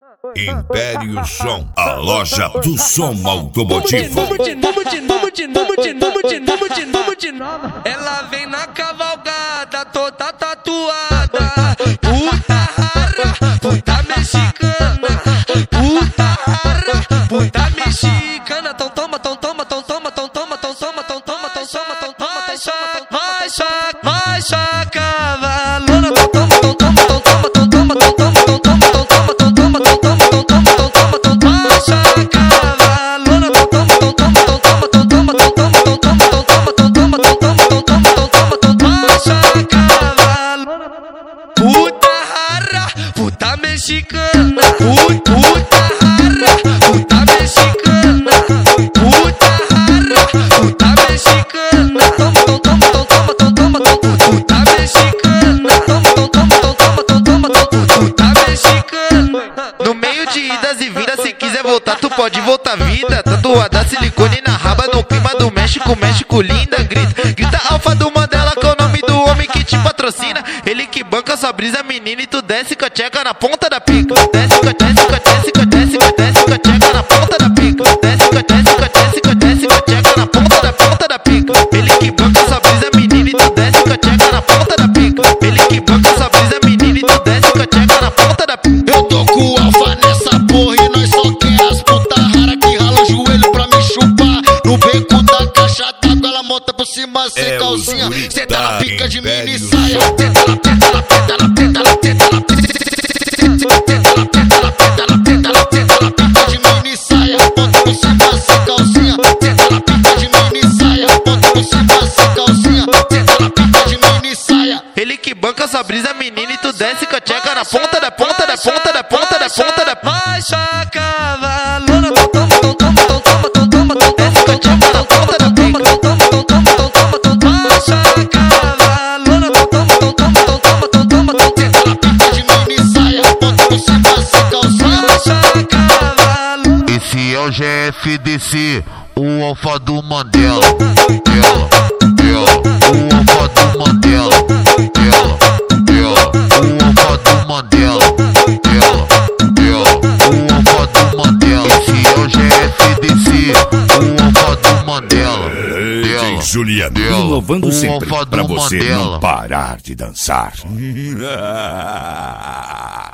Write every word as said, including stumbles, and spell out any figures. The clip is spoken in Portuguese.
Império Som, a loja do som automotivo. Vamos de novo, de novo, de novo, de novo, de novo, de novo, de novo. Ela vem na cavalgada, toda tatuada. Puta rara, puta mexicana. Puta rara, puta mexicana. Tão toma, tão toma, tão toma, tão toma, tão toma, tão toma, tão toma, tão toma, vai só, vai só, vai só, cavalona. Tão toma, tão toma, tão toma, tão toma, tão toma, tão toma, tão toma, tão toma, tão toma, tão toma, tão toma, tão toma, vai só, cavalona. Tão toma, tão toma, tão toma, tão toma, tão toma, tão toma, tão toma, tão toma, tão toma, tão toma, tão toma, tão toma, vai só, cavalona. Puta rara, puta mexicana. Puta rara, puta mexicana. Puta rara, puta mexicana. Toma, toma, toma, toma, toma, toma, puta mexicana. Toma, toma, toma, toma, toma, toma, puta mexicana. No meio de idas e vindas, se quiser voltar, tu pode voltar vida. Tatuada silicone na raba, no clima do México, México linda. Grita, grita alfa do Mandela, que é o nome do homem que te patrocina. Ele que banca sua brisa, menina, e tu desce com a tcheca na ponta da pica. Desce com a desce com a desce com a desce com a desce com a tcheca na ponta da pica. Desce com a desce com a desce com a desce com a tcheca na ponta da ponta da pica. Ele que banca sua brisa, menina, e tu desce com a tcheca na ponta da pica. Ele que banca sua brisa, menina, e tu desce com a tcheca na ponta da pica. Eu tô com o alfa nessa porra e nós só quer as puta rara que rala o joelho pra me chupar. No beco da caixa d'água ela monta por cima sem É calcinha. Senta na pica de Império mini saia. Tenta ela, tenta ela, tenta ela, tenta ela, tenta ela, tenta ela, tenta ela, tenta ela, tenta ela, tenta ela, pica de mini saia. Monta por cima sem calcinha. Tenta ela, pica de mini saia. Monta por cima sem calcinha. Tenta ela, pica de mini saia. Ele que banca sua brisa, menina, e tu desce com a tcheca na ponta da ponta da ponta da ponta da ponta da ponta. Vai só, cavalona. Tão toma, tão toma, tão toma, tão toma, tão toma, tão toma, tão toma, tão toma, tão toma, tão toma, tão toma, tão toma, vai só, cavalona. Tão toma, tão toma, tão toma, tão toma, tão Tenta ela, pica de mini saia. Monta por cima sem calcinha. vai só, cavalona. Esse é o G F D C, o alfa do Mandela. Ela, ela, o alfa do Mandela. Ela, ela, o alfa do Mandela. Ela, ela, o alfa do Mandela. Esse é o G F D C, o alfa do Mandela. D J Ela, Juliano, ela, inovando o sempre alfa do pra você Mandela. não parar de dançar.